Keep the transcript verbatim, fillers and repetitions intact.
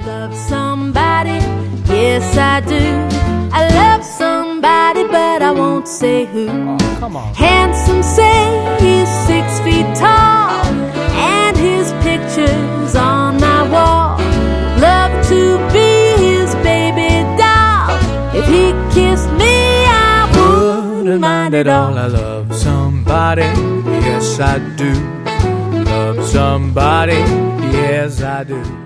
love somebody, yes I do. I love somebody, but I won't say who. Oh, come on. Handsome, say he's six feet tall, and his picture's on my wall. Love to be his baby doll. If he kissed me, I wouldn't mind at all. I love somebody, yes I do. Love somebody, yes I do.